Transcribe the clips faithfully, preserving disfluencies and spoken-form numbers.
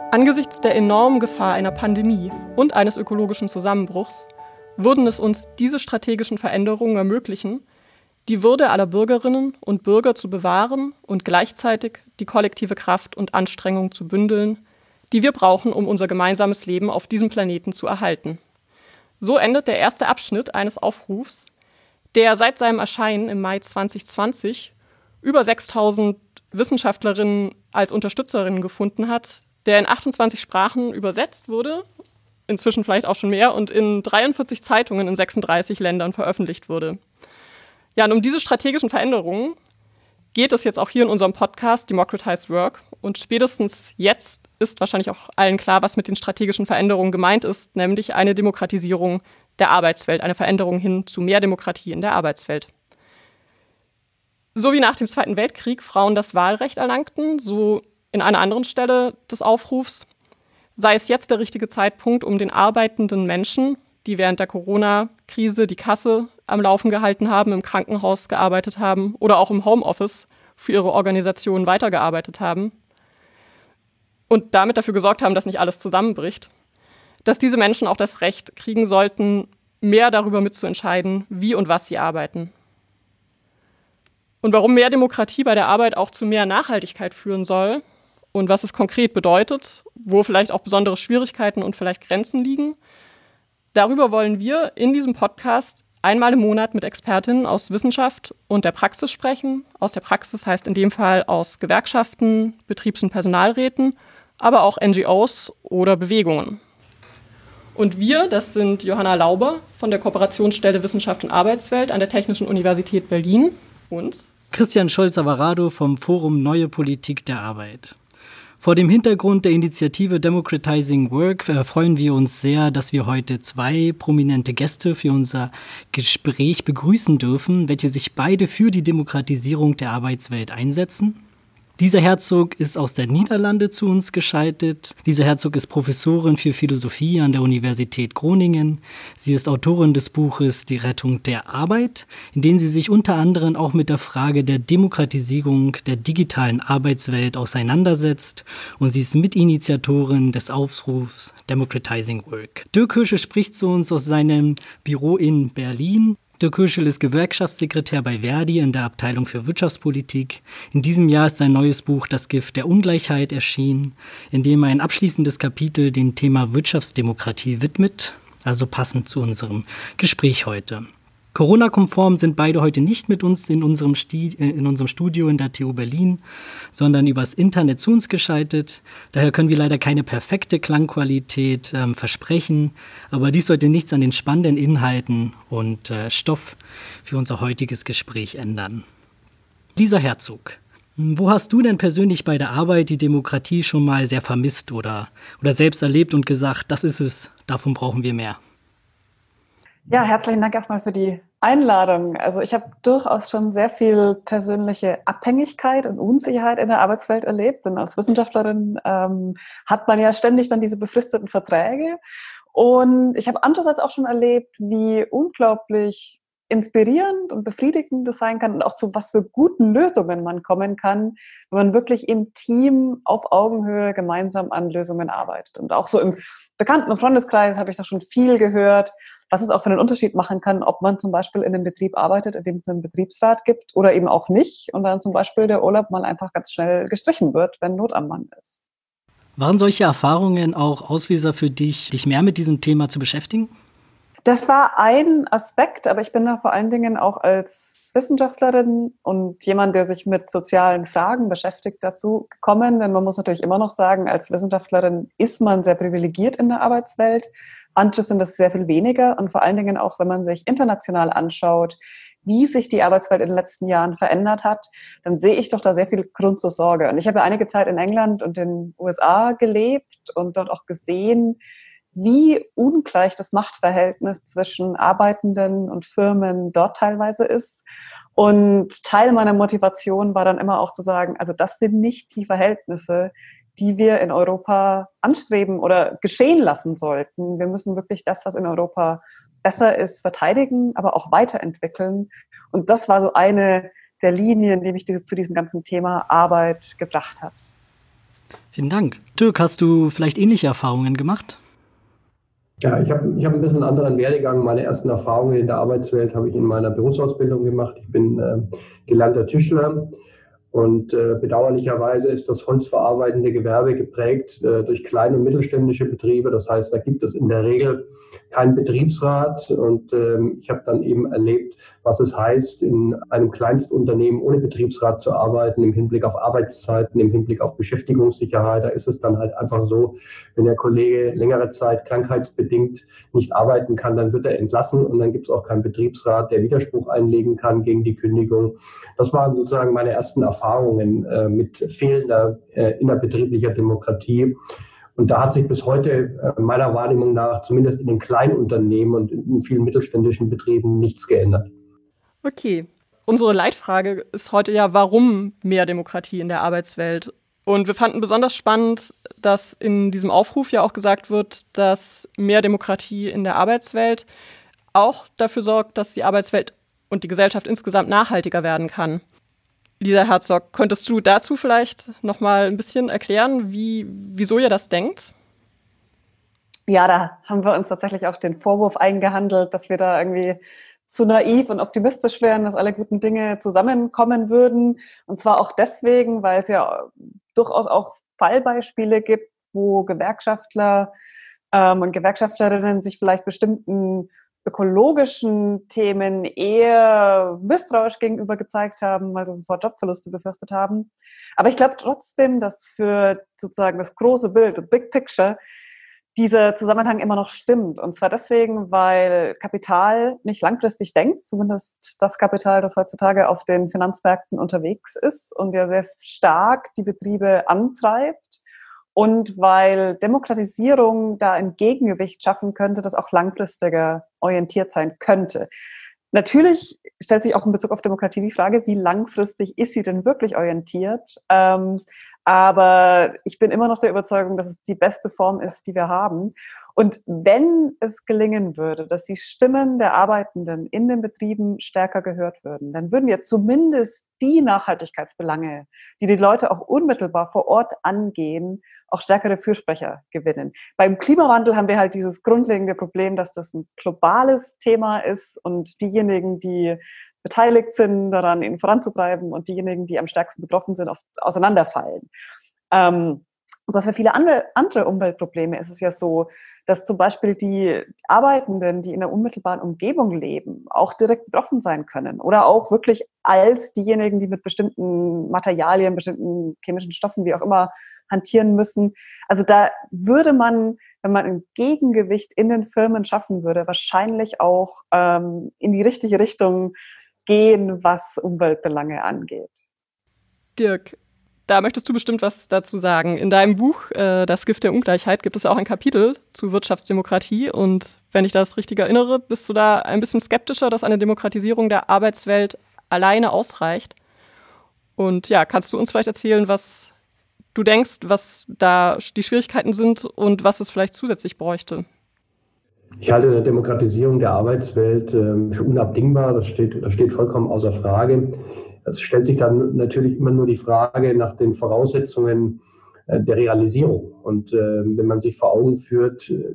Angesichts der enormen Gefahr einer Pandemie und eines ökologischen Zusammenbruchs würden es uns diese strategischen Veränderungen ermöglichen, die Würde aller Bürgerinnen und Bürger zu bewahren und gleichzeitig die kollektive Kraft und Anstrengung zu bündeln, die wir brauchen, um unser gemeinsames Leben auf diesem Planeten zu erhalten. So endet der erste Abschnitt eines Aufrufs, der seit seinem Erscheinen im Mai zwanzig zwanzig über sechstausend Wissenschaftlerinnen als Unterstützerinnen gefunden hat, der in achtundzwanzig Sprachen übersetzt wurde, inzwischen vielleicht auch schon mehr, und in dreiundvierzig Zeitungen in sechsunddreißig Ländern veröffentlicht wurde. Ja, und um diese strategischen Veränderungen geht es jetzt auch hier in unserem Podcast Democratize Work. Und spätestens jetzt ist wahrscheinlich auch allen klar, was mit den strategischen Veränderungen gemeint ist, nämlich eine Demokratisierung der Arbeitswelt, eine Veränderung hin zu mehr Demokratie in der Arbeitswelt. So wie nach dem Zweiten Weltkrieg Frauen das Wahlrecht erlangten, so in einer anderen Stelle des Aufrufs, sei es jetzt der richtige Zeitpunkt, um den arbeitenden Menschen, die während der Corona-Krise die Kasse am Laufen gehalten haben, im Krankenhaus gearbeitet haben oder auch im Homeoffice für ihre Organisation weitergearbeitet haben und damit dafür gesorgt haben, dass nicht alles zusammenbricht, dass diese Menschen auch das Recht kriegen sollten, mehr darüber mitzuentscheiden, wie und was sie arbeiten. Und warum mehr Demokratie bei der Arbeit auch zu mehr Nachhaltigkeit führen soll und was es konkret bedeutet, wo vielleicht auch besondere Schwierigkeiten und vielleicht Grenzen liegen, darüber wollen wir in diesem Podcast einmal im Monat mit Expertinnen aus Wissenschaft und der Praxis sprechen. Aus der Praxis heißt in dem Fall aus Gewerkschaften, Betriebs- und Personalräten, aber auch N G Os oder Bewegungen. Und wir, das sind Johanna Lauber von der Kooperationsstelle Wissenschaft und Arbeitswelt an der Technischen Universität Berlin und Christian Scholz-Avarado vom Forum Neue Politik der Arbeit. Vor dem Hintergrund der Initiative Democratizing Work äh, freuen wir uns sehr, dass wir heute zwei prominente Gäste für unser Gespräch begrüßen dürfen, welche sich beide für die Demokratisierung der Arbeitswelt einsetzen. Lisa Herzog ist aus der Niederlande zu uns geschaltet. Lisa Herzog ist Professorin für Philosophie an der Universität Groningen. Sie ist Autorin des Buches Die Rettung der Arbeit, in dem sie sich unter anderem auch mit der Frage der Demokratisierung der digitalen Arbeitswelt auseinandersetzt. Und sie ist Mitinitiatorin des Aufrufs Democratizing Work. Dirk Hirschel spricht zu uns aus seinem Büro in Berlin. Dirk Hirschel ist Gewerkschaftssekretär bei Verdi in der Abteilung für Wirtschaftspolitik. In diesem Jahr ist sein neues Buch Das Gift der Ungleichheit erschienen, in dem er ein abschließendes Kapitel dem Thema Wirtschaftsdemokratie widmet, also passend zu unserem Gespräch heute. Corona-konform sind beide heute nicht mit uns in unserem, Sti- in unserem Studio in der T U Berlin, sondern übers Internet zu uns geschaltet. Daher können wir leider keine perfekte Klangqualität ähm, versprechen, aber dies sollte nichts an den spannenden Inhalten und äh, Stoff für unser heutiges Gespräch ändern. Lisa Herzog, wo hast du denn persönlich bei der Arbeit die Demokratie schon mal sehr vermisst oder, oder selbst erlebt und gesagt, das ist es, davon brauchen wir mehr? Ja, herzlichen Dank erstmal für die Einladung. Also ich habe durchaus schon sehr viel persönliche Abhängigkeit und Unsicherheit in der Arbeitswelt erlebt. Denn als Wissenschaftlerin ähm, hat man ja ständig dann diese befristeten Verträge. Und ich habe andererseits auch schon erlebt, wie unglaublich inspirierend und befriedigend das sein kann und auch zu was für guten Lösungen man kommen kann, wenn man wirklich im Team auf Augenhöhe gemeinsam an Lösungen arbeitet. Und auch so im Bekannten- und Freundeskreis habe ich da schon viel gehört, was es auch für einen Unterschied machen kann, ob man zum Beispiel in einem Betrieb arbeitet, in dem es einen Betriebsrat gibt oder eben auch nicht und dann zum Beispiel der Urlaub mal einfach ganz schnell gestrichen wird, wenn Not am Mann ist. Waren solche Erfahrungen auch Auslöser für dich, dich mehr mit diesem Thema zu beschäftigen? Das war ein Aspekt, aber ich bin da vor allen Dingen auch als Wissenschaftlerin und jemand, der sich mit sozialen Fragen beschäftigt, dazu gekommen. Denn man muss natürlich immer noch sagen, als Wissenschaftlerin ist man sehr privilegiert in der Arbeitswelt. Andere sind das sehr viel weniger. Und vor allen Dingen auch, wenn man sich international anschaut, wie sich die Arbeitswelt in den letzten Jahren verändert hat, dann sehe ich doch da sehr viel Grund zur Sorge. Und ich habe ja einige Zeit in England und den U S A gelebt und dort auch gesehen, wie ungleich das Machtverhältnis zwischen Arbeitenden und Firmen dort teilweise ist. Und Teil meiner Motivation war dann immer auch zu sagen, also das sind nicht die Verhältnisse, die wir in Europa anstreben oder geschehen lassen sollten. Wir müssen wirklich das, was in Europa besser ist, verteidigen, aber auch weiterentwickeln. Und das war so eine der Linien, die mich zu diesem ganzen Thema Arbeit gebracht hat. Vielen Dank. Dirk, hast du vielleicht ähnliche Erfahrungen gemacht? Ja, ich habe ich hab ein bisschen anderen Werdegang. Meine ersten Erfahrungen in der Arbeitswelt habe ich in meiner Berufsausbildung gemacht. Ich bin äh, gelernter Tischler. Und äh, bedauerlicherweise ist das holzverarbeitende Gewerbe geprägt äh, durch kleine und mittelständische Betriebe. Das heißt, da gibt es in der Regel keinen Betriebsrat. Und ähm, ich habe dann eben erlebt, was es heißt, in einem Kleinstunternehmen ohne Betriebsrat zu arbeiten, im Hinblick auf Arbeitszeiten, im Hinblick auf Beschäftigungssicherheit. Da ist es dann halt einfach so, wenn der Kollege längere Zeit krankheitsbedingt nicht arbeiten kann, dann wird er entlassen und dann gibt es auch keinen Betriebsrat, der Widerspruch einlegen kann gegen die Kündigung. Das waren sozusagen meine ersten Erfahrungen äh, mit fehlender äh, innerbetrieblicher Demokratie. Und da hat sich bis heute äh, meiner Wahrnehmung nach, zumindest in den kleinen Unternehmen und in vielen mittelständischen Betrieben, nichts geändert. Okay. Unsere Leitfrage ist heute ja, warum mehr Demokratie in der Arbeitswelt? Und wir fanden besonders spannend, dass in diesem Aufruf ja auch gesagt wird, dass mehr Demokratie in der Arbeitswelt auch dafür sorgt, dass die Arbeitswelt und die Gesellschaft insgesamt nachhaltiger werden kann. Lisa Herzog, könntest du dazu vielleicht noch mal ein bisschen erklären, wie, wieso ihr das denkt? Ja, da haben wir uns tatsächlich auch den Vorwurf eingehandelt, dass wir da irgendwie zu naiv und optimistisch wären, dass alle guten Dinge zusammenkommen würden. Und zwar auch deswegen, weil es ja durchaus auch Fallbeispiele gibt, wo Gewerkschaftler ähm, und Gewerkschaftlerinnen sich vielleicht bestimmten ökologischen Themen eher misstrauisch gegenüber gezeigt haben, weil sie sofort Jobverluste befürchtet haben. Aber ich glaube trotzdem, dass für sozusagen das große Bild, the big picture, dieser Zusammenhang immer noch stimmt. Und zwar deswegen, weil Kapital nicht langfristig denkt, zumindest das Kapital, das heutzutage auf den Finanzmärkten unterwegs ist und ja sehr stark die Betriebe antreibt. Und weil Demokratisierung da ein Gegengewicht schaffen könnte, das auch langfristiger orientiert sein könnte. Natürlich stellt sich auch in Bezug auf Demokratie die Frage, wie langfristig ist sie denn wirklich orientiert? Ähm, aber ich bin immer noch der Überzeugung, dass es die beste Form ist, die wir haben. Und wenn es gelingen würde, dass die Stimmen der Arbeitenden in den Betrieben stärker gehört würden, dann würden ja zumindest die Nachhaltigkeitsbelange, die die Leute auch unmittelbar vor Ort angehen, auch stärkere Fürsprecher gewinnen. Beim Klimawandel haben wir halt dieses grundlegende Problem, dass das ein globales Thema ist und diejenigen, die beteiligt sind, daran ihn voranzutreiben und diejenigen, die am stärksten betroffen sind, oft auseinanderfallen. Ähm, aber für viele andere, andere Umweltprobleme ist es ja so, dass zum Beispiel die Arbeitenden, die in der unmittelbaren Umgebung leben, auch direkt betroffen sein können oder auch wirklich als diejenigen, die mit bestimmten Materialien, bestimmten chemischen Stoffen, wie auch immer, hantieren müssen. Also da würde man, wenn man ein Gegengewicht in den Firmen schaffen würde, wahrscheinlich auch ähm, in die richtige Richtung gehen, was Umweltbelange angeht. Dirk, da möchtest du bestimmt was dazu sagen. In deinem Buch äh, Das Gift der Ungleichheit gibt es auch ein Kapitel zu Wirtschaftsdemokratie. Und wenn ich das richtig erinnere, bist du da ein bisschen skeptischer, dass eine Demokratisierung der Arbeitswelt alleine ausreicht. Und ja, kannst du uns vielleicht erzählen, was du denkst, was da die Schwierigkeiten sind und was es vielleicht zusätzlich bräuchte? Ich halte eine Demokratisierung der Arbeitswelt äh, für unabdingbar. Das steht, das steht vollkommen außer Frage. Es stellt sich dann natürlich immer nur die Frage nach den Voraussetzungen äh, der Realisierung. Und äh, wenn man sich vor Augen führt, äh,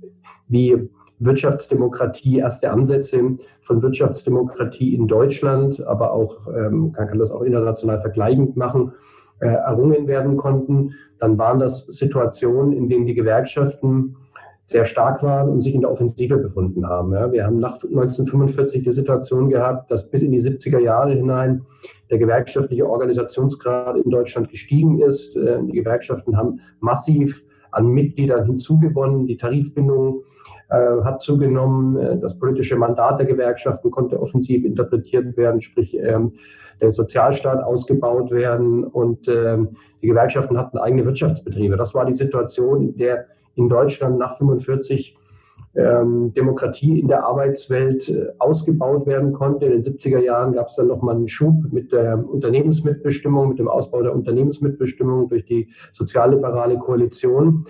wie Wirtschaftsdemokratie, erste Ansätze von Wirtschaftsdemokratie in Deutschland, aber auch, ähm, man kann das auch international vergleichend machen, äh, errungen werden konnten, dann waren das Situationen, in denen die Gewerkschaften sehr stark waren und sich in der Offensive befunden haben. Ja, wir haben nach neunzehnhundertfünfundvierzig die Situation gehabt, dass bis in die siebziger Jahre hinein der gewerkschaftliche Organisationsgrad in Deutschland gestiegen ist. Die Gewerkschaften haben massiv an Mitgliedern hinzugewonnen. Die Tarifbindung äh, hat zugenommen. Das politische Mandat der Gewerkschaften konnte offensiv interpretiert werden, sprich ähm, der Sozialstaat ausgebaut werden und ähm, die Gewerkschaften hatten eigene Wirtschaftsbetriebe. Das war die Situation, in der in Deutschland nach fünfundvierzig ähm, Demokratie in der Arbeitswelt äh, ausgebaut werden konnte. In den siebziger Jahren gab es dann nochmal einen Schub mit der Unternehmensmitbestimmung, mit dem Ausbau der Unternehmensmitbestimmung durch die sozialliberale Koalition.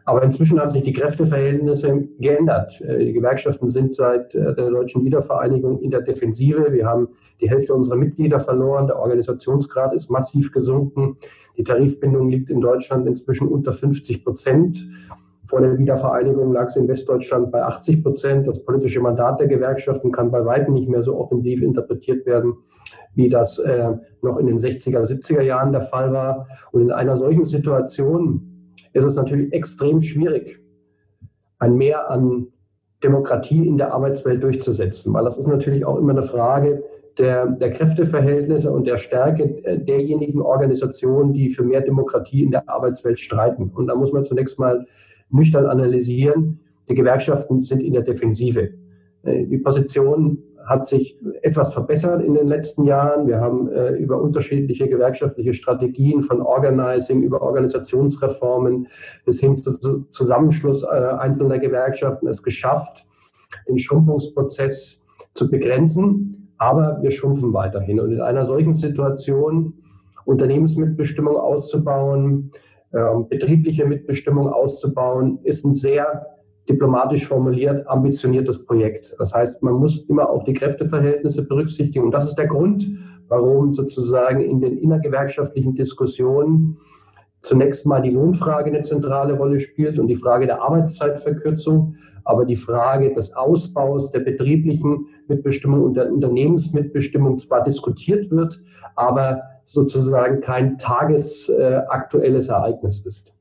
Aber inzwischen haben sich die Kräfteverhältnisse geändert. Die Gewerkschaften sind seit der deutschen Wiedervereinigung in der Defensive. Wir haben die Hälfte unserer Mitglieder verloren. Der Organisationsgrad ist massiv gesunken. Die Tarifbindung liegt in Deutschland inzwischen unter fünfzig Prozent. Vor der Wiedervereinigung lag es in Westdeutschland bei achtzig Prozent. Das politische Mandat der Gewerkschaften kann bei weitem nicht mehr so offensiv interpretiert werden, wie das äh, noch in den sechziger, siebziger Jahren der Fall war. Und in einer solchen Situation ist es natürlich extrem schwierig, ein Mehr an Demokratie in der Arbeitswelt durchzusetzen, weil das ist natürlich auch immer eine Frage der, der Kräfteverhältnisse und der Stärke derjenigen Organisationen, die für mehr Demokratie in der Arbeitswelt streiten. Und da muss man zunächst mal nüchtern analysieren, die Gewerkschaften sind in der Defensive. Die Position hat sich etwas verbessert in den letzten Jahren. Wir haben äh, über unterschiedliche gewerkschaftliche Strategien von Organizing, über Organisationsreformen bis hin zu Zusammenschluss äh, einzelner Gewerkschaften es geschafft, den Schrumpfungsprozess zu begrenzen. Aber wir schrumpfen weiterhin. Und in einer solchen Situation Unternehmensmitbestimmung auszubauen, äh, betriebliche Mitbestimmung auszubauen, ist ein sehr diplomatisch formuliert, ambitioniertes Projekt. Das heißt, man muss immer auch die Kräfteverhältnisse berücksichtigen. Und das ist der Grund, warum sozusagen in den innergewerkschaftlichen Diskussionen zunächst mal die Lohnfrage eine zentrale Rolle spielt und die Frage der Arbeitszeitverkürzung, aber die Frage des Ausbaus der betrieblichen Mitbestimmung und der Unternehmensmitbestimmung zwar diskutiert wird, aber sozusagen kein tagesaktuelles Ereignis ist.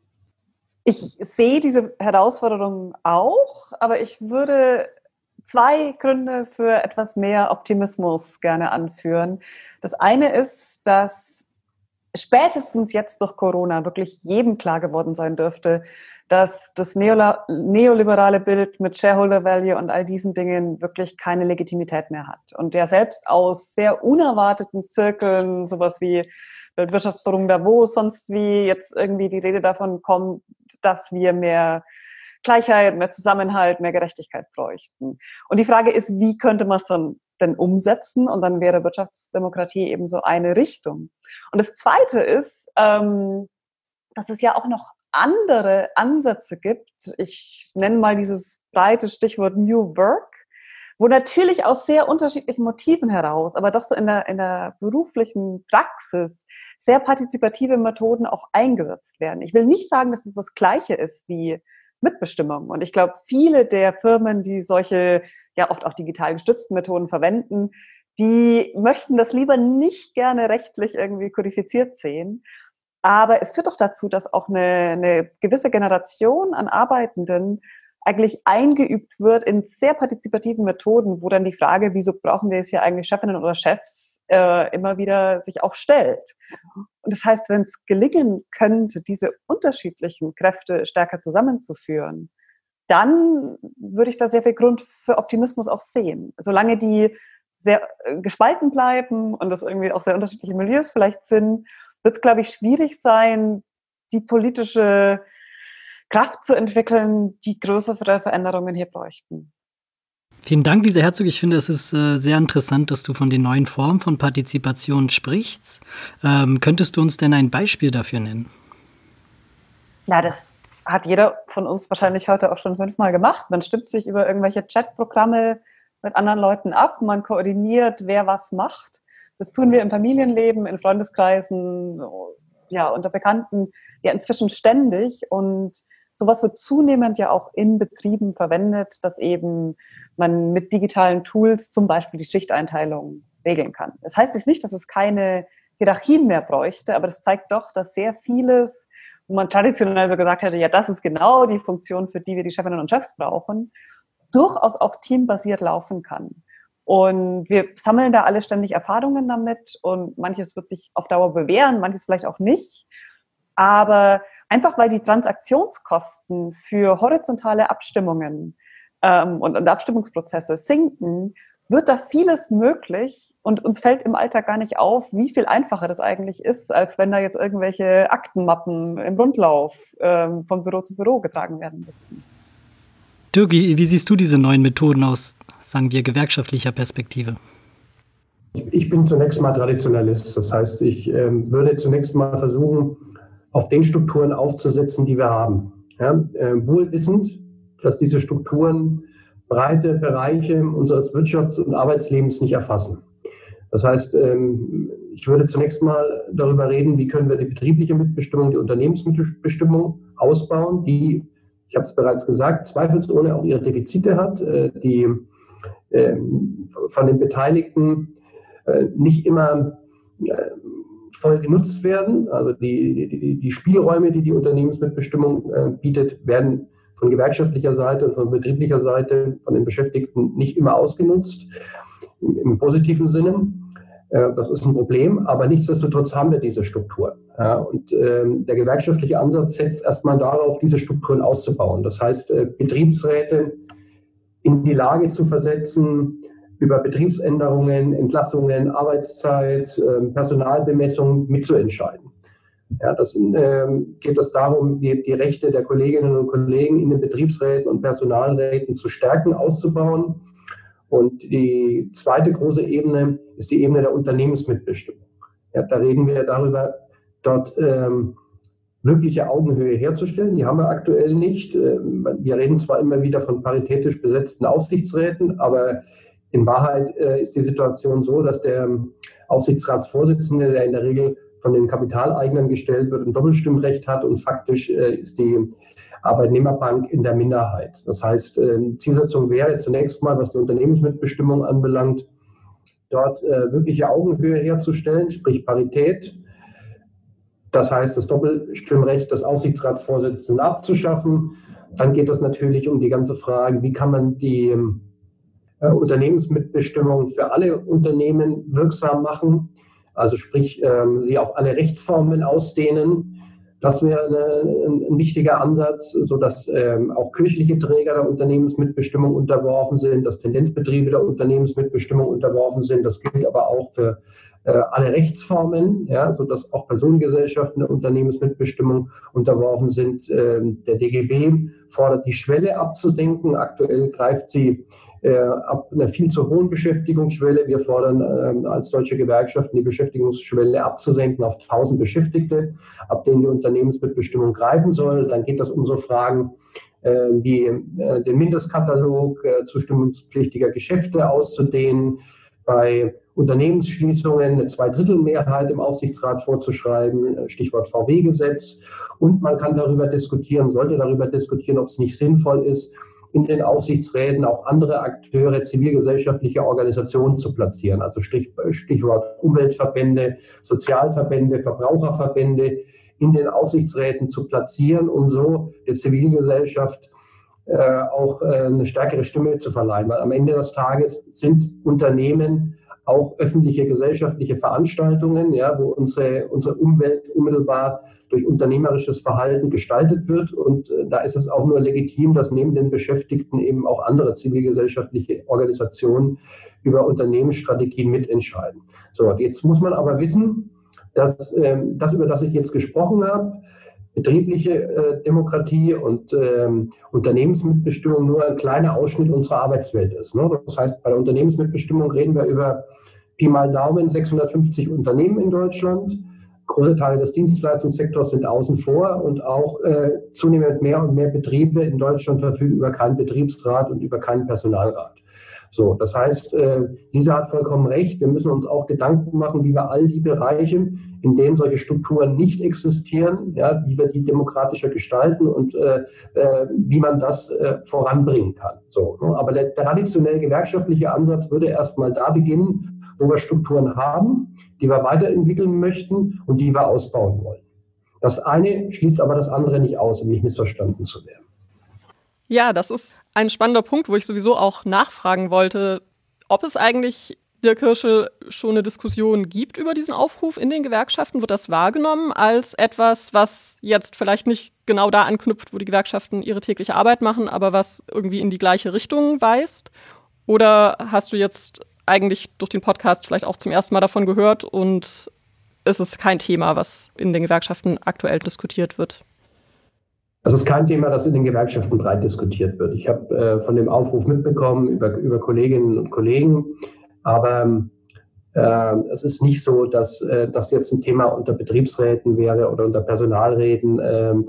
Ich sehe diese Herausforderungen auch, aber ich würde zwei Gründe für etwas mehr Optimismus gerne anführen. Das eine ist, dass spätestens jetzt durch Corona wirklich jedem klar geworden sein dürfte, dass das neoliberale Bild mit Shareholder Value und all diesen Dingen wirklich keine Legitimität mehr hat. Und der selbst aus sehr unerwarteten Zirkeln, sowas wie Weltwirtschaftsforum Davos, sonst wie jetzt irgendwie die Rede davon kommt, dass wir mehr Gleichheit, mehr Zusammenhalt, mehr Gerechtigkeit bräuchten. Und die Frage ist, wie könnte man es dann denn umsetzen? Und dann wäre Wirtschaftsdemokratie eben so eine Richtung. Und das Zweite ist, ähm, dass es ja auch noch andere Ansätze gibt. Ich nenne mal dieses breite Stichwort New Work, wo natürlich aus sehr unterschiedlichen Motiven heraus, aber doch so in der, in der beruflichen Praxis sehr partizipative Methoden auch eingesetzt werden. Ich will nicht sagen, dass es das Gleiche ist wie Mitbestimmung. Und ich glaube, viele der Firmen, die solche, ja oft auch digital gestützten Methoden verwenden, die möchten das lieber nicht gerne rechtlich irgendwie kodifiziert sehen. Aber es führt doch dazu, dass auch eine, eine gewisse Generation an Arbeitenden eigentlich eingeübt wird in sehr partizipativen Methoden, wo dann die Frage, wieso brauchen wir jetzt hier eigentlich Chefinnen oder Chefs, äh, immer wieder sich auch stellt. Und das heißt, wenn es gelingen könnte, diese unterschiedlichen Kräfte stärker zusammenzuführen, dann würde ich da sehr viel Grund für Optimismus auch sehen. Solange die sehr gespalten bleiben und das irgendwie auch sehr unterschiedliche Milieus vielleicht sind, wird es, glaube ich, schwierig sein, die politische Kraft zu entwickeln, die größere Veränderungen hier bräuchten. Vielen Dank, Lisa Herzog. Ich finde, es ist äh, sehr interessant, dass du von den neuen Formen von Partizipation sprichst. Ähm, könntest du uns denn ein Beispiel dafür nennen? Ja, das hat jeder von uns wahrscheinlich heute auch schon fünfmal gemacht. Man stimmt sich über irgendwelche Chatprogramme mit anderen Leuten ab, man koordiniert, wer was macht. Das tun wir im Familienleben, in Freundeskreisen, ja, unter Bekannten, ja inzwischen ständig. Und sowas wird zunehmend ja auch in Betrieben verwendet, dass eben man mit digitalen Tools zum Beispiel die Schichteinteilung regeln kann. Das heißt jetzt nicht, dass es keine Hierarchien mehr bräuchte, aber das zeigt doch, dass sehr vieles, wo man traditionell so gesagt hätte, ja, das ist genau die Funktion, für die wir die Chefinnen und Chefs brauchen, durchaus auch teambasiert laufen kann. Und wir sammeln da alle ständig Erfahrungen damit und manches wird sich auf Dauer bewähren, manches vielleicht auch nicht. Aber einfach weil die Transaktionskosten für horizontale Abstimmungen ähm, und, und Abstimmungsprozesse sinken, wird da vieles möglich und uns fällt im Alltag gar nicht auf, wie viel einfacher das eigentlich ist, als wenn da jetzt irgendwelche Aktenmappen im Rundlauf ähm, von Büro zu Büro getragen werden müssten. Dirk, wie siehst du diese neuen Methoden aus, sagen wir, gewerkschaftlicher Perspektive? Ich bin zunächst mal Traditionalist. Das heißt, ich ähm, würde zunächst mal versuchen, auf den Strukturen aufzusetzen, die wir haben. Ja, äh, wohl wissend, dass diese Strukturen breite Bereiche unseres Wirtschafts- und Arbeitslebens nicht erfassen. Das heißt, ähm, ich würde zunächst mal darüber reden, wie können wir die betriebliche Mitbestimmung, die Unternehmensmitbestimmung ausbauen, die, ich habe es bereits gesagt, zweifelsohne auch ihre Defizite hat, äh, die äh, von den Beteiligten äh, nicht immer äh, voll genutzt werden. Also die, die, die Spielräume, die die Unternehmensmitbestimmung äh, bietet, werden von gewerkschaftlicher Seite und von betrieblicher Seite von den Beschäftigten nicht immer ausgenutzt, im, im positiven Sinne. Äh, das ist ein Problem, aber nichtsdestotrotz haben wir diese Strukturen. Ja, und äh, der gewerkschaftliche Ansatz setzt erstmal darauf, diese Strukturen auszubauen. Das heißt, äh, Betriebsräte in die Lage zu versetzen, über Betriebsänderungen, Entlassungen, Arbeitszeit, äh, Personalbemessung mitzuentscheiden. Ja, das äh, geht es darum, die, die Rechte der Kolleginnen und Kollegen in den Betriebsräten und Personalräten zu stärken, auszubauen. Und die zweite große Ebene ist die Ebene der Unternehmensmitbestimmung. Ja, da reden wir darüber, dort ähm, wirkliche Augenhöhe herzustellen. Die haben wir aktuell nicht. Wir reden zwar immer wieder von paritätisch besetzten Aufsichtsräten, aber in Wahrheit äh, ist die Situation so, dass der Aufsichtsratsvorsitzende, der in der Regel von den Kapitaleignern gestellt wird, ein Doppelstimmrecht hat und faktisch äh, ist die Arbeitnehmerbank in der Minderheit. Das heißt, äh, Zielsetzung wäre zunächst mal, was die Unternehmensmitbestimmung anbelangt, dort äh, wirkliche Augenhöhe herzustellen, sprich Parität. Das heißt, das Doppelstimmrecht des Aufsichtsratsvorsitzenden abzuschaffen. Dann geht es natürlich um die ganze Frage, wie kann man die äh, Unternehmensmitbestimmung für alle Unternehmen wirksam machen, also sprich, ähm, sie auf alle Rechtsformen ausdehnen. Das wäre eine, ein, ein wichtiger Ansatz, sodass ähm, auch kirchliche Träger der Unternehmensmitbestimmung unterworfen sind, dass Tendenzbetriebe der Unternehmensmitbestimmung unterworfen sind. Das gilt aber auch für äh, alle Rechtsformen, ja, sodass auch Personengesellschaften der Unternehmensmitbestimmung unterworfen sind. Ähm, der D G B fordert die Schwelle abzusenken. Aktuell greift sie äh, ab einer viel zu hohen Beschäftigungsschwelle. Wir fordern äh, als deutsche Gewerkschaften die Beschäftigungsschwelle abzusenken auf tausend Beschäftigte, ab denen die Unternehmensmitbestimmung greifen soll. Dann geht es um so Fragen äh, wie äh, den Mindestkatalog äh, zustimmungspflichtiger Geschäfte auszudehnen, bei Unternehmensschließungen eine Zweidrittelmehrheit im Aufsichtsrat vorzuschreiben, Stichwort V W-Gesetz. Und man kann darüber diskutieren, sollte darüber diskutieren, ob es nicht sinnvoll ist, in den Aufsichtsräten auch andere Akteure, zivilgesellschaftliche Organisationen zu platzieren. Also Stichwort Umweltverbände, Sozialverbände, Verbraucherverbände in den Aufsichtsräten zu platzieren, um so der Zivilgesellschaft äh, auch äh, eine stärkere Stimme zu verleihen. Weil am Ende des Tages sind Unternehmen auch öffentliche gesellschaftliche Veranstaltungen, ja, wo unsere, unsere Umwelt unmittelbar durch unternehmerisches Verhalten gestaltet wird. Und äh, da ist es auch nur legitim, dass neben den Beschäftigten eben auch andere zivilgesellschaftliche Organisationen über Unternehmensstrategien mitentscheiden. So, jetzt muss man aber wissen, dass ähm, das, über das ich jetzt gesprochen habe, betriebliche äh, Demokratie und ähm, Unternehmensmitbestimmung nur ein kleiner Ausschnitt unserer Arbeitswelt ist. Ne? Das heißt, bei der Unternehmensmitbestimmung reden wir über Pi mal Daumen sechshundertfünfzig Unternehmen in Deutschland. Große Teile des Dienstleistungssektors sind außen vor und auch äh, zunehmend mehr und mehr Betriebe in Deutschland verfügen über keinen Betriebsrat und über keinen Personalrat. So, das heißt, äh, Lisa hat vollkommen recht. Wir müssen uns auch Gedanken machen, wie wir all die Bereiche, in denen solche Strukturen nicht existieren, ja, wie wir die demokratischer gestalten und äh, äh, wie man das äh, voranbringen kann. So, ne? Aber der, der traditionelle gewerkschaftliche Ansatz würde erstmal da beginnen, wo wir Strukturen haben, die wir weiterentwickeln möchten und die wir ausbauen wollen. Das eine schließt aber das andere nicht aus, um nicht missverstanden zu werden. Ja, das ist ein spannender Punkt, wo ich sowieso auch nachfragen wollte, ob es eigentlich, Dirk Hirschel, schon eine Diskussion gibt über diesen Aufruf in den Gewerkschaften. Wird das wahrgenommen als etwas, was jetzt vielleicht nicht genau da anknüpft, wo die Gewerkschaften ihre tägliche Arbeit machen, aber was irgendwie in die gleiche Richtung weist? Oder hast du jetzt eigentlich durch den Podcast vielleicht auch zum ersten Mal davon gehört und ist es kein Thema, was in den Gewerkschaften aktuell diskutiert wird? Das ist kein Thema, das in den Gewerkschaften breit diskutiert wird. Ich habe äh, von dem Aufruf mitbekommen über, über Kolleginnen und Kollegen, aber äh, es ist nicht so, dass äh, das jetzt ein Thema unter Betriebsräten wäre oder unter Personalräten äh,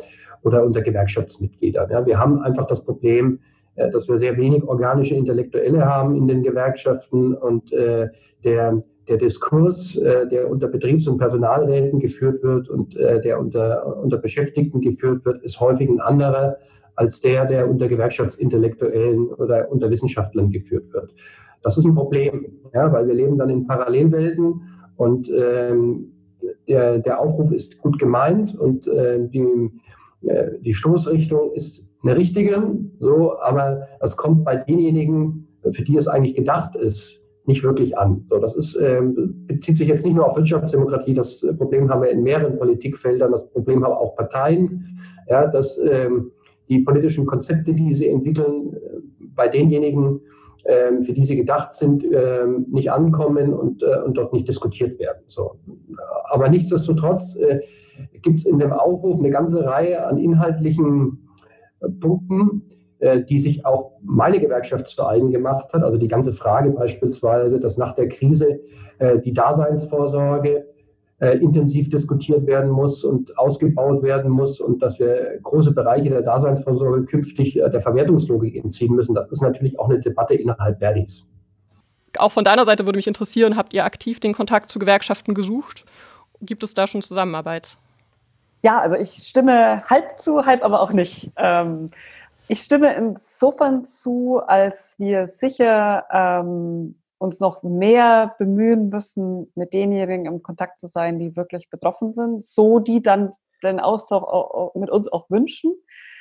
oder unter Gewerkschaftsmitgliedern. Ja, wir haben einfach das Problem, äh, dass wir sehr wenig organische Intellektuelle haben in den Gewerkschaften und äh, der, der Diskurs, äh, der unter Betriebs- und Personalräten geführt wird und äh, der unter, unter Beschäftigten geführt wird, ist häufig ein anderer als der, der unter Gewerkschaftsintellektuellen oder unter Wissenschaftlern geführt wird. Das ist ein Problem, ja, weil wir leben dann in Parallelwelten und ähm, der, der Aufruf ist gut gemeint und äh, die, äh, die Stoßrichtung ist eine richtige, so, aber es kommt bei denjenigen, für die es eigentlich gedacht ist, nicht wirklich an. So, das ist, ähm, bezieht sich jetzt nicht nur auf Wirtschaftsdemokratie, das Problem haben wir in mehreren Politikfeldern, das Problem haben auch Parteien, ja, dass ähm, die politischen Konzepte, die sie entwickeln, bei denjenigen, ähm, für die sie gedacht sind, ähm, nicht ankommen und, äh, und dort nicht diskutiert werden. So. Aber nichtsdestotrotz äh, gibt es in dem Aufruf eine ganze Reihe an inhaltlichen äh, Punkten, äh, die sich auch meine Gewerkschaft zu eigen gemacht hat. Also die ganze Frage beispielsweise, dass nach der Krise äh, die Daseinsvorsorge äh, intensiv diskutiert werden muss und ausgebaut werden muss und dass wir große Bereiche der Daseinsvorsorge künftig äh, der Verwertungslogik entziehen müssen. Das ist natürlich auch eine Debatte innerhalb Verdis. Auch von deiner Seite würde mich interessieren, habt ihr aktiv den Kontakt zu Gewerkschaften gesucht? Gibt es da schon Zusammenarbeit? Ja, also ich stimme halb zu, halb aber auch nicht. Ähm, ich stimme insofern zu, als wir sicher ähm, uns noch mehr bemühen müssen, mit denjenigen im Kontakt zu sein, die wirklich betroffen sind, so die dann den Austausch auch, mit uns auch wünschen.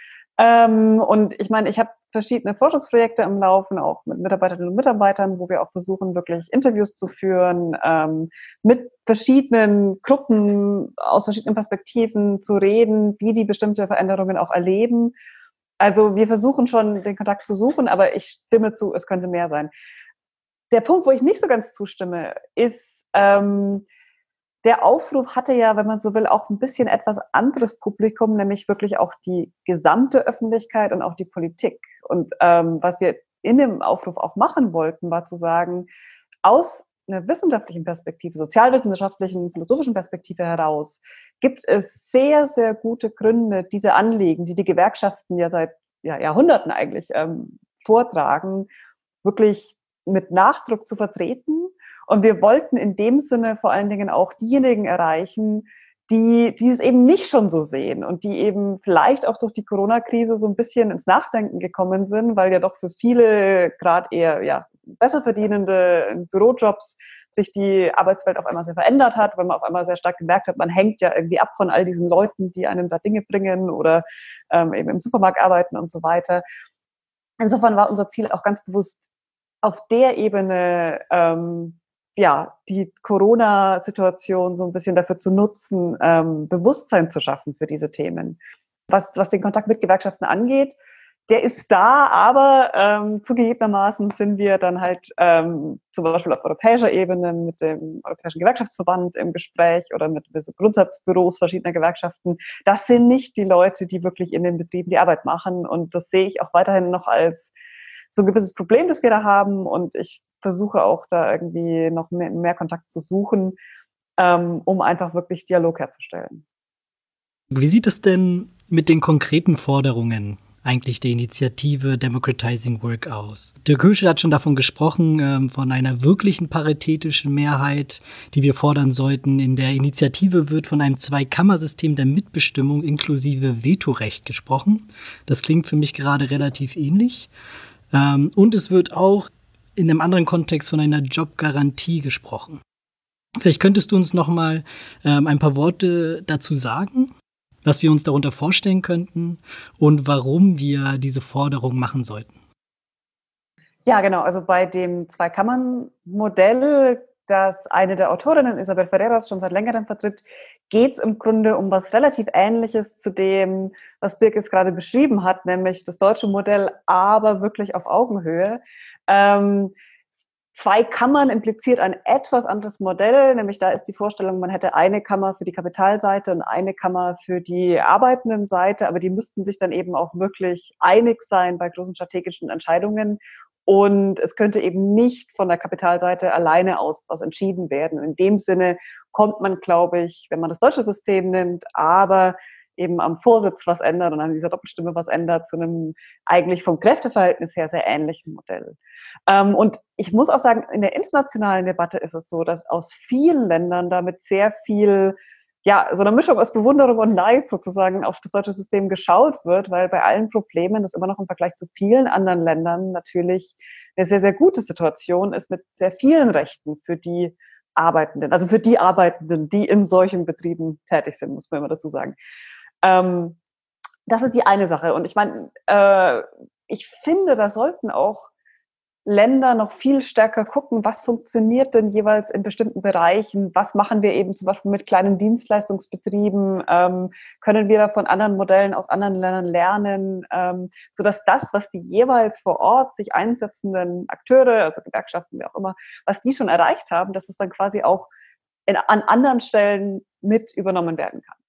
Ähm, und ich meine, ich habe verschiedene Forschungsprojekte im Laufen, auch mit Mitarbeiterinnen und Mitarbeitern, wo wir auch versuchen, wirklich Interviews zu führen, ähm, mit verschiedenen Gruppen aus verschiedenen Perspektiven zu reden, wie die bestimmte Veränderungen auch erleben. Also wir versuchen schon, den Kontakt zu suchen, aber ich stimme zu, es könnte mehr sein. Der Punkt, wo ich nicht so ganz zustimme, ist, ähm, der Aufruf hatte ja, wenn man so will, auch ein bisschen etwas anderes Publikum, nämlich wirklich auch die gesamte Öffentlichkeit und auch die Politik. Und ähm, was wir in dem Aufruf auch machen wollten, war zu sagen, aus einer wissenschaftlichen Perspektive, sozialwissenschaftlichen, philosophischen Perspektive heraus, gibt es sehr, sehr gute Gründe, diese Anliegen, die die Gewerkschaften ja seit ja, Jahrhunderten eigentlich ähm, vortragen, wirklich mit Nachdruck zu vertreten. Und wir wollten in dem Sinne vor allen Dingen auch diejenigen erreichen, die, die es eben nicht schon so sehen und die eben vielleicht auch durch die Corona-Krise so ein bisschen ins Nachdenken gekommen sind, weil ja doch für viele gerade eher ja, besser verdienende Bürojobs sich die Arbeitswelt auf einmal sehr verändert hat, weil man auf einmal sehr stark gemerkt hat, man hängt ja irgendwie ab von all diesen Leuten, die einem da Dinge bringen oder ähm, eben im Supermarkt arbeiten und so weiter. Insofern war unser Ziel auch ganz bewusst, auf der Ebene ähm, ja, die Corona-Situation so ein bisschen dafür zu nutzen, ähm, Bewusstsein zu schaffen für diese Themen. Was, was den Kontakt mit Gewerkschaften angeht, der ist da, aber ähm, zugegebenermaßen sind wir dann halt ähm, zum Beispiel auf europäischer Ebene mit dem Europäischen Gewerkschaftsverband im Gespräch oder mit Grundsatzbüros verschiedener Gewerkschaften. Das sind nicht die Leute, die wirklich in den Betrieben die Arbeit machen. Und das sehe ich auch weiterhin noch als so ein gewisses Problem, das wir da haben. Und ich versuche auch da irgendwie noch mehr, mehr Kontakt zu suchen, ähm, um einfach wirklich Dialog herzustellen. Wie sieht es denn mit den konkreten Forderungen eigentlich der Initiative Democratizing Work aus? Dirk Höschel hat schon davon gesprochen, ähm, von einer wirklichen paritätischen Mehrheit, die wir fordern sollten. In der Initiative wird von einem Zweikammersystem der Mitbestimmung inklusive Vetorecht gesprochen. Das klingt für mich gerade relativ ähnlich. Ähm, und es wird auch in einem anderen Kontext von einer Jobgarantie gesprochen. Vielleicht könntest du uns noch mal ähm, ein paar Worte dazu sagen, was wir uns darunter vorstellen könnten und warum wir diese Forderung machen sollten. Ja, genau. Also bei dem Zweikammern-Modell, das eine der Autorinnen, Isabel Ferreras, schon seit längerem vertritt, geht es im Grunde um was relativ Ähnliches zu dem, was Dirk jetzt gerade beschrieben hat, nämlich das deutsche Modell, aber wirklich auf Augenhöhe. Ähm, Zwei Kammern impliziert ein etwas anderes Modell, nämlich da ist die Vorstellung, man hätte eine Kammer für die Kapitalseite und eine Kammer für die Arbeitendenseite, aber die müssten sich dann eben auch wirklich einig sein bei großen strategischen Entscheidungen. Und es könnte eben nicht von der Kapitalseite alleine aus was entschieden werden. In dem Sinne kommt man, glaube ich, wenn man das deutsche System nimmt, aber eben am Vorsitz was ändert und an dieser Doppelstimme was ändert, zu einem eigentlich vom Kräfteverhältnis her sehr ähnlichen Modell. Ähm, und ich muss auch sagen, in der internationalen Debatte ist es so, dass aus vielen Ländern damit sehr viel, ja, so eine Mischung aus Bewunderung und Neid sozusagen auf das deutsche System geschaut wird, weil bei allen Problemen das immer noch im Vergleich zu vielen anderen Ländern natürlich eine sehr, sehr gute Situation ist mit sehr vielen Rechten für die Arbeitenden, also für die Arbeitenden, die in solchen Betrieben tätig sind, muss man immer dazu sagen. Ähm, das ist die eine Sache. Und ich meine, äh, ich finde, da sollten auch Länder noch viel stärker gucken, was funktioniert denn jeweils in bestimmten Bereichen, was machen wir eben zum Beispiel mit kleinen Dienstleistungsbetrieben, ähm, können wir da von anderen Modellen aus anderen Ländern lernen, ähm, sodass das, was die jeweils vor Ort sich einsetzenden Akteure, also Gewerkschaften, wie auch immer, was die schon erreicht haben, dass es dann quasi auch in, an anderen Stellen mit übernommen werden kann.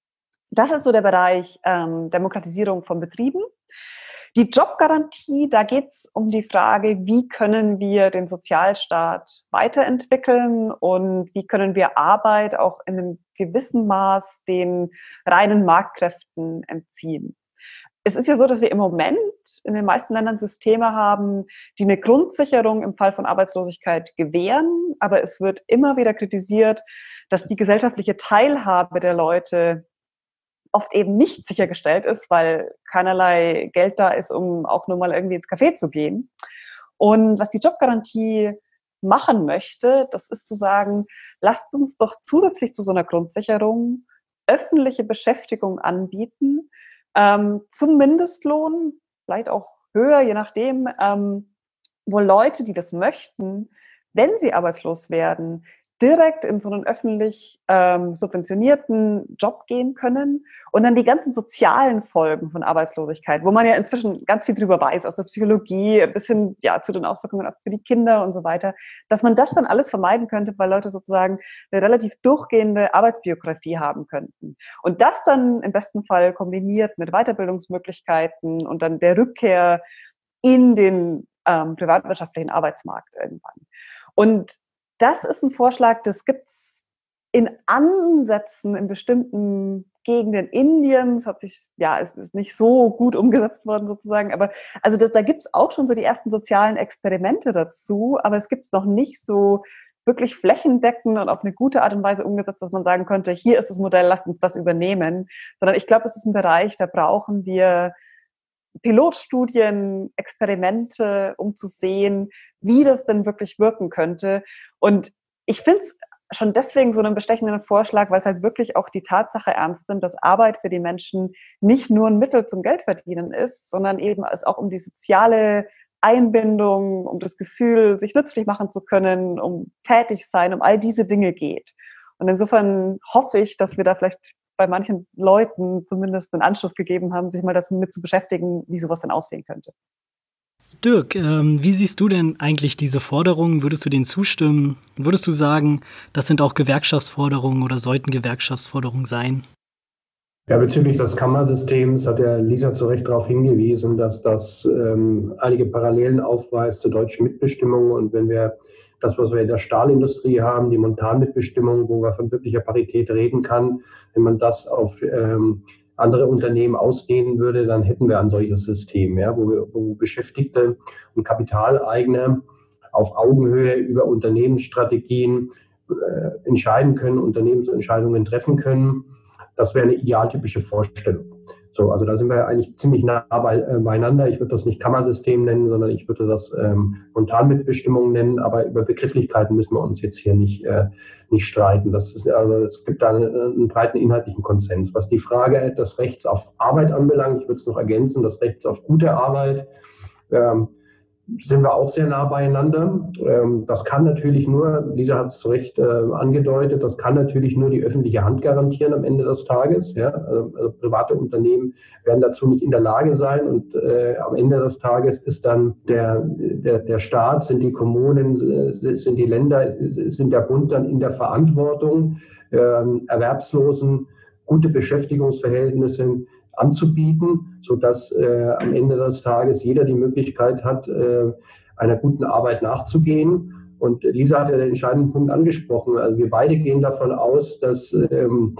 Das ist so der Bereich ähm, Demokratisierung von Betrieben. Die Jobgarantie, da geht es um die Frage, wie können wir den Sozialstaat weiterentwickeln und wie können wir Arbeit auch in einem gewissen Maß den reinen Marktkräften entziehen. Es ist ja so, dass wir im Moment in den meisten Ländern Systeme haben, die eine Grundsicherung im Fall von Arbeitslosigkeit gewähren, aber es wird immer wieder kritisiert, dass die gesellschaftliche Teilhabe der Leute oft eben nicht sichergestellt ist, weil keinerlei Geld da ist, um auch nur mal irgendwie ins Café zu gehen. Und was die Jobgarantie machen möchte, das ist zu sagen, lasst uns doch zusätzlich zu so einer Grundsicherung öffentliche Beschäftigung anbieten, ähm, zum Mindestlohn, vielleicht auch höher, je nachdem, ähm, wo Leute, die das möchten, wenn sie arbeitslos werden, direkt in so einen öffentlich ähm, subventionierten Job gehen können und dann die ganzen sozialen Folgen von Arbeitslosigkeit, wo man ja inzwischen ganz viel drüber weiß, aus der Psychologie bis hin ja, zu den Auswirkungen für die Kinder und so weiter, dass man das dann alles vermeiden könnte, weil Leute sozusagen eine relativ durchgehende Arbeitsbiografie haben könnten. Und das dann im besten Fall kombiniert mit Weiterbildungsmöglichkeiten und dann der Rückkehr in den ähm, privatwirtschaftlichen Arbeitsmarkt irgendwann. Und das ist ein Vorschlag, das gibt es in Ansätzen in bestimmten Gegenden Indiens, hat sich, ja, es ist nicht so gut umgesetzt worden sozusagen, aber also das, da gibt es auch schon so die ersten sozialen Experimente dazu, aber es gibt es noch nicht so wirklich flächendeckend und auf eine gute Art und Weise umgesetzt, dass man sagen könnte, hier ist das Modell, lasst uns das übernehmen, sondern ich glaube, es ist ein Bereich, da brauchen wir Pilotstudien, Experimente, um zu sehen, wie das denn wirklich wirken könnte. Und ich finde es schon deswegen so einen bestechenden Vorschlag, weil es halt wirklich auch die Tatsache ernst nimmt, dass Arbeit für die Menschen nicht nur ein Mittel zum Geldverdienen ist, sondern eben es auch um die soziale Einbindung, um das Gefühl, sich nützlich machen zu können, um tätig sein, um all diese Dinge geht. Und insofern hoffe ich, dass wir da vielleicht bei manchen Leuten zumindest einen Anschluss gegeben haben, sich mal damit zu beschäftigen, wie sowas dann aussehen könnte. Dirk, ähm, wie siehst du denn eigentlich diese Forderungen? Würdest du denen zustimmen? Würdest du sagen, das sind auch Gewerkschaftsforderungen oder sollten Gewerkschaftsforderungen sein? Ja, bezüglich des Kammersystems hat der Lisa zu Recht darauf hingewiesen, dass das ähm, einige Parallelen aufweist zur deutschen Mitbestimmung. Und wenn wir das, was wir in der Stahlindustrie haben, die Montanmitbestimmung, wo man von wirklicher Parität reden kann, wenn man das auf ähm, andere Unternehmen ausdehnen würde, dann hätten wir ein solches System, ja, wo, wir, wo Beschäftigte und Kapitaleigner auf Augenhöhe über Unternehmensstrategien äh, entscheiden können, Unternehmensentscheidungen treffen können. Das wäre eine idealtypische Vorstellung. So, also da sind wir eigentlich ziemlich nah bei, äh, beieinander. Ich würde das nicht Kammersystem nennen, sondern ich würde das ähm, Montanmitbestimmung nennen. Aber über Begrifflichkeiten müssen wir uns jetzt hier nicht äh, nicht streiten. Das ist, also es gibt da einen, einen breiten inhaltlichen Konsens. Was die Frage des Rechts auf Arbeit anbelangt, ich würde es noch ergänzen, das Rechts auf gute Arbeit, ähm, sind wir auch sehr nah beieinander. Das kann natürlich nur, Lisa hat es zu Recht äh, angedeutet, das kann natürlich nur die öffentliche Hand garantieren am Ende des Tages. Ja? Also, also private Unternehmen werden dazu nicht in der Lage sein und äh, am Ende des Tages ist dann der, der, der Staat, sind die Kommunen, sind die Länder, sind der Bund dann in der Verantwortung, äh, Erwerbslosen gute Beschäftigungsverhältnisse anzubieten, sodass äh, am Ende des Tages jeder die Möglichkeit hat, äh, einer guten Arbeit nachzugehen. Und Lisa hat ja den entscheidenden Punkt angesprochen. Also wir beide gehen davon aus, dass ähm,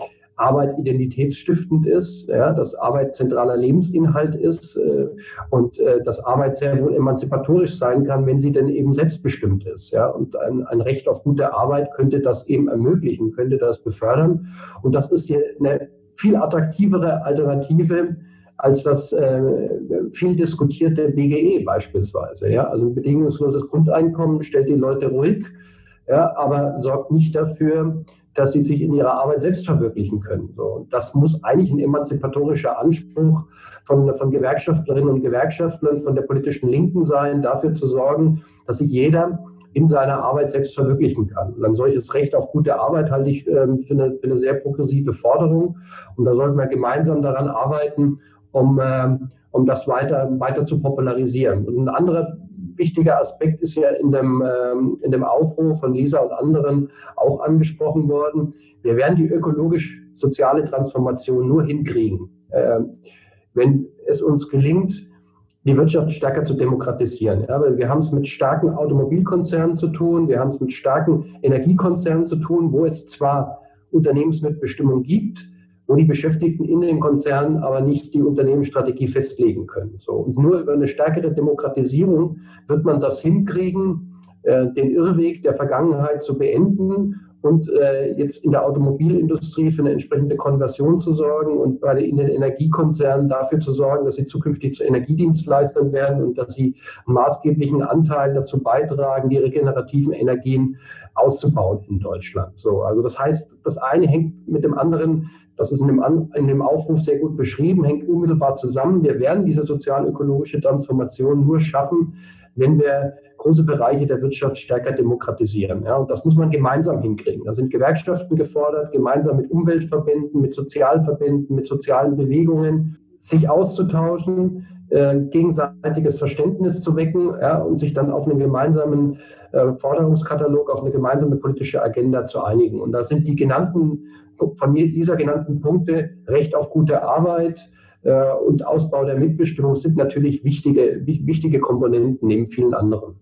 Arbeit identitätsstiftend ist, ja, dass Arbeit zentraler Lebensinhalt ist äh, und äh, dass Arbeit sehr wohl emanzipatorisch sein kann, wenn sie denn eben selbstbestimmt ist. Ja, und ein, ein Recht auf gute Arbeit könnte das eben ermöglichen, könnte das befördern. Und das ist hier eine viel attraktivere Alternative als das äh, viel diskutierte B G E beispielsweise. Ja? Also ein bedingungsloses Grundeinkommen stellt die Leute ruhig, ja, aber sorgt nicht dafür, dass sie sich in ihrer Arbeit selbst verwirklichen können. So, und das muss eigentlich ein emanzipatorischer Anspruch von, von Gewerkschaftlerinnen und Gewerkschaftlern, von der politischen Linken sein, dafür zu sorgen, dass sich jeder in seiner Arbeit selbst verwirklichen kann. Und ein solches Recht auf gute Arbeit halte ich ähm, für, eine, für eine sehr progressive Forderung. Und da sollten wir gemeinsam daran arbeiten, um, ähm, um das weiter, weiter zu popularisieren. Und ein anderer wichtiger Aspekt ist ja in dem, ähm, in dem Aufruf von Lisa und anderen auch angesprochen worden. Wir werden die ökologisch-soziale Transformation nur hinkriegen, äh, wenn es uns gelingt, die Wirtschaft stärker zu demokratisieren. Ja, weil wir haben es mit starken Automobilkonzernen zu tun, wir haben es mit starken Energiekonzernen zu tun, wo es zwar Unternehmensmitbestimmung gibt, wo die Beschäftigten in den Konzernen aber nicht die Unternehmensstrategie festlegen können. So, und nur über eine stärkere Demokratisierung wird man das hinkriegen, äh, den Irrweg der Vergangenheit zu beenden und äh, jetzt in der Automobilindustrie für eine entsprechende Konversion zu sorgen und bei den, in den Energiekonzernen dafür zu sorgen, dass sie zukünftig zu Energiedienstleistern werden und dass sie einen maßgeblichen Anteil dazu beitragen, die regenerativen Energien auszubauen in Deutschland. So, also das heißt, das eine hängt mit dem anderen, das ist in dem, An- in dem Aufruf sehr gut beschrieben, hängt unmittelbar zusammen. Wir werden diese sozial-ökologische Transformation nur schaffen, wenn wir große Bereiche der Wirtschaft stärker demokratisieren. Ja, und das muss man gemeinsam hinkriegen. Da sind Gewerkschaften gefordert, gemeinsam mit Umweltverbänden, mit Sozialverbänden, mit sozialen Bewegungen, sich auszutauschen, äh, gegenseitiges Verständnis zu wecken, ja, und sich dann auf einen gemeinsamen äh, Forderungskatalog, auf eine gemeinsame politische Agenda zu einigen. Und da sind die genannten, von mir dieser genannten Punkte, Recht auf gute Arbeit, äh, und Ausbau der Mitbestimmung sind natürlich wichtige, wichtige Komponenten neben vielen anderen.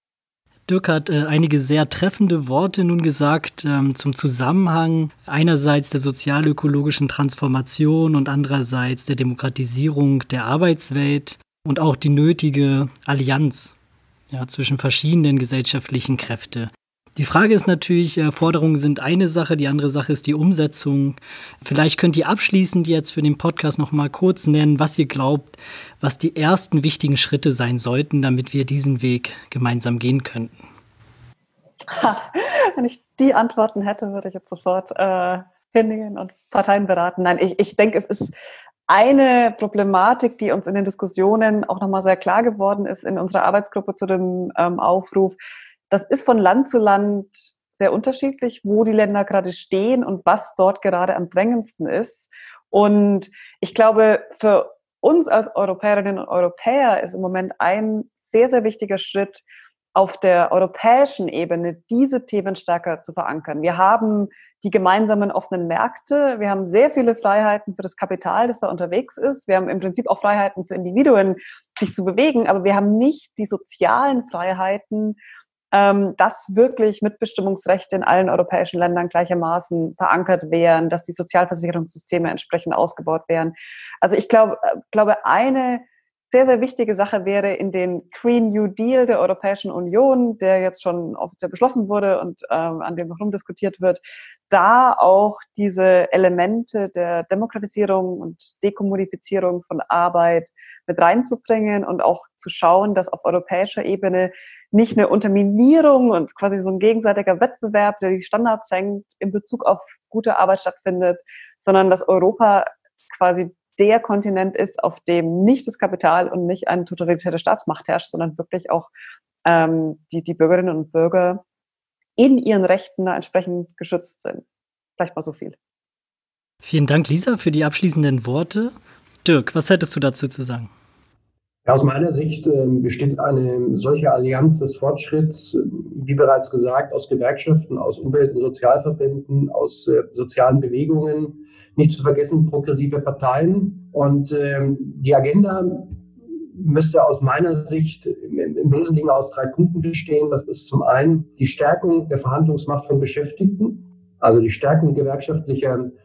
Dirk hat äh, einige sehr treffende Worte nun gesagt ähm, zum Zusammenhang einerseits der sozial-ökologischen Transformation und andererseits der Demokratisierung der Arbeitswelt und auch die nötige Allianz, ja, zwischen verschiedenen gesellschaftlichen Kräften. Die Frage ist natürlich, äh, Forderungen sind eine Sache, die andere Sache ist die Umsetzung. Vielleicht könnt ihr abschließend jetzt für den Podcast noch mal kurz nennen, was ihr glaubt, was die ersten wichtigen Schritte sein sollten, damit wir diesen Weg gemeinsam gehen könnten. Ha, wenn ich die Antworten hätte, würde ich jetzt sofort äh, hingehen und Parteien beraten. Nein, ich, ich denke, es ist eine Problematik, die uns in den Diskussionen auch nochmal sehr klar geworden ist in unserer Arbeitsgruppe zu dem ähm, Aufruf. Das ist von Land zu Land sehr unterschiedlich, wo die Länder gerade stehen und was dort gerade am drängendsten ist. Und ich glaube, für uns als Europäerinnen und Europäer ist im Moment ein sehr, sehr wichtiger Schritt, auf der europäischen Ebene diese Themen stärker zu verankern. Wir haben die gemeinsamen offenen Märkte, wir haben sehr viele Freiheiten für das Kapital, das da unterwegs ist. Wir haben im Prinzip auch Freiheiten für Individuen, sich zu bewegen, aber wir haben nicht die sozialen Freiheiten, dass wirklich Mitbestimmungsrechte in allen europäischen Ländern gleichermaßen verankert wären, dass die Sozialversicherungssysteme entsprechend ausgebaut wären. Also ich glaube, glaube eine sehr, sehr wichtige Sache wäre in den Green New Deal der Europäischen Union, der jetzt schon offiziell beschlossen wurde und ähm, an dem noch rumdiskutiert wird, da auch diese Elemente der Demokratisierung und Dekommodifizierung von Arbeit mit reinzubringen und auch zu schauen, dass auf europäischer Ebene nicht eine Unterminierung und quasi so ein gegenseitiger Wettbewerb, der die Standards senkt, in Bezug auf gute Arbeit stattfindet, sondern dass Europa quasi der Kontinent ist, auf dem nicht das Kapital und nicht eine totalitäre Staatsmacht herrscht, sondern wirklich auch ähm, die, die Bürgerinnen und Bürger in ihren Rechten da entsprechend geschützt sind. Vielleicht mal so viel. Vielen Dank, Lisa, für die abschließenden Worte. Dirk, was hättest du dazu zu sagen? Ja, aus meiner Sicht äh, besteht eine solche Allianz des Fortschritts, wie bereits gesagt, aus Gewerkschaften, aus Umwelt- und Sozialverbänden, aus äh, sozialen Bewegungen, nicht zu vergessen progressive Parteien. Und ähm, die Agenda müsste aus meiner Sicht im, im Wesentlichen aus drei Punkten bestehen. Das ist zum einen die Stärkung der Verhandlungsmacht von Beschäftigten, also die Stärkung gewerkschaftlicher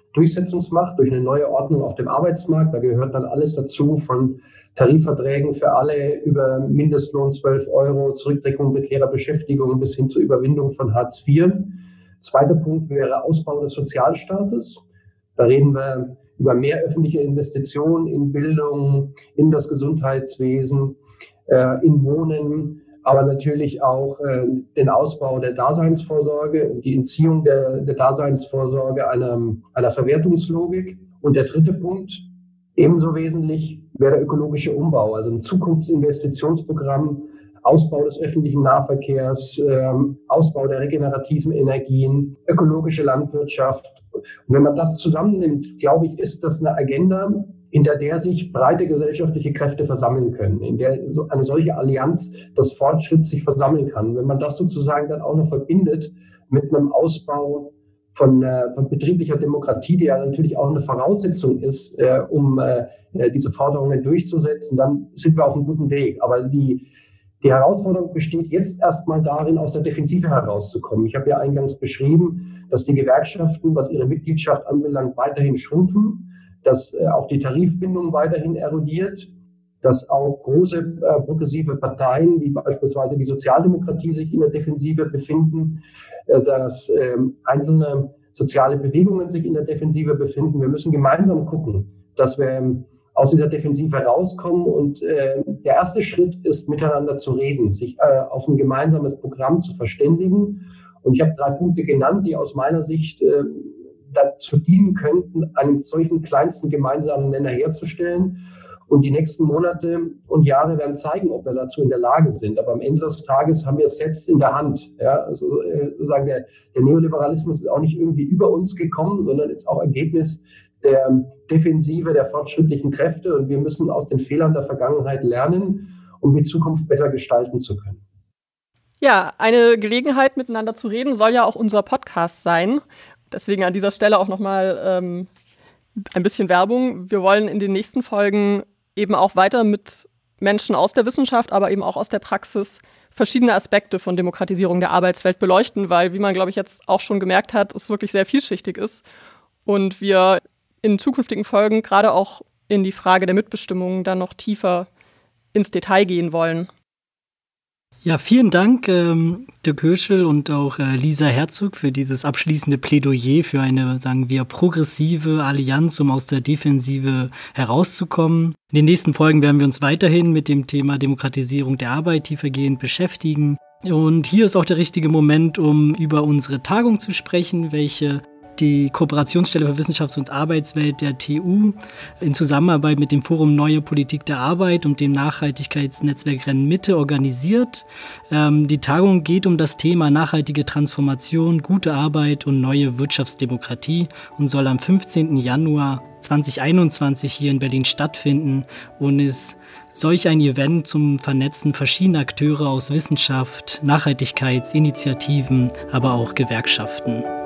Durchsetzungsmacht durch eine neue Ordnung auf dem Arbeitsmarkt. Da gehört dann alles dazu, von Tarifverträgen für alle über Mindestlohn zwölf Euro, Zurückdrückung prekärer Beschäftigung bis hin zur Überwindung von Hartz vier. Zweiter Punkt wäre Ausbau des Sozialstaates. Da reden wir über mehr öffentliche Investitionen in Bildung, in das Gesundheitswesen, äh, in Wohnen, aber natürlich auch äh, den Ausbau der Daseinsvorsorge und die Entziehung der, der Daseinsvorsorge einer, einer Verwertungslogik. Und der dritte Punkt, ebenso wesentlich, wäre der ökologische Umbau, also ein Zukunftsinvestitionsprogramm, Ausbau des öffentlichen Nahverkehrs, äh, Ausbau der regenerativen Energien, ökologische Landwirtschaft. Und wenn man das zusammennimmt, glaube ich, ist das eine Agenda, in der, der sich breite gesellschaftliche Kräfte versammeln können, in der so eine solche Allianz des Fortschritts sich versammeln kann. Wenn man das sozusagen dann auch noch verbindet mit einem Ausbau von, äh, von betrieblicher Demokratie, die ja natürlich auch eine Voraussetzung ist, äh, um äh, diese Forderungen durchzusetzen, dann sind wir auf einem guten Weg. Aber die, die Herausforderung besteht jetzt erstmal darin, aus der Defensive herauszukommen. Ich habe ja eingangs beschrieben, dass die Gewerkschaften, was ihre Mitgliedschaft anbelangt, weiterhin schrumpfen, dass äh, auch die Tarifbindung weiterhin erodiert, dass auch große äh, progressive Parteien, wie beispielsweise die Sozialdemokratie, sich in der Defensive befinden, äh, dass äh, einzelne soziale Bewegungen sich in der Defensive befinden. Wir müssen gemeinsam gucken, dass wir ähm, aus dieser Defensive rauskommen. Und äh, der erste Schritt ist, miteinander zu reden, sich äh, auf ein gemeinsames Programm zu verständigen. Und ich habe drei Punkte genannt, die aus meiner Sicht äh, dazu dienen könnten, einen solchen kleinsten gemeinsamen Nenner herzustellen. Und die nächsten Monate und Jahre werden zeigen, ob wir dazu in der Lage sind. Aber am Ende des Tages haben wir es selbst in der Hand. Ja, also äh, sozusagen der, der Neoliberalismus ist auch nicht irgendwie über uns gekommen, sondern ist auch Ergebnis der Defensive der fortschrittlichen Kräfte. Und wir müssen aus den Fehlern der Vergangenheit lernen, um die Zukunft besser gestalten zu können. Ja, eine Gelegenheit, miteinander zu reden, soll ja auch unser Podcast sein. Deswegen an dieser Stelle auch nochmal ähm, ein bisschen Werbung. Wir wollen in den nächsten Folgen eben auch weiter mit Menschen aus der Wissenschaft, aber eben auch aus der Praxis verschiedene Aspekte von Demokratisierung der Arbeitswelt beleuchten, weil, wie man, glaube ich, jetzt auch schon gemerkt hat, es wirklich sehr vielschichtig ist und wir in zukünftigen Folgen gerade auch in die Frage der Mitbestimmung dann noch tiefer ins Detail gehen wollen. Ja, vielen Dank, ähm, Dirk Höschel und auch äh, Lisa Herzog für dieses abschließende Plädoyer für eine, sagen wir, progressive Allianz, um aus der Defensive herauszukommen. In den nächsten Folgen werden wir uns weiterhin mit dem Thema Demokratisierung der Arbeit tiefergehend beschäftigen. Und hier ist auch der richtige Moment, um über unsere Tagung zu sprechen, welche die Kooperationsstelle für Wissenschafts- und Arbeitswelt der T U in Zusammenarbeit mit dem Forum Neue Politik der Arbeit und dem Nachhaltigkeitsnetzwerk Renn-Mitte organisiert. Ähm, die Tagung geht um das Thema nachhaltige Transformation, gute Arbeit und neue Wirtschaftsdemokratie und soll am fünfzehnten Januar zweitausendeinundzwanzig hier in Berlin stattfinden und ist solch ein Event zum Vernetzen verschiedener Akteure aus Wissenschaft, Nachhaltigkeitsinitiativen, aber auch Gewerkschaften.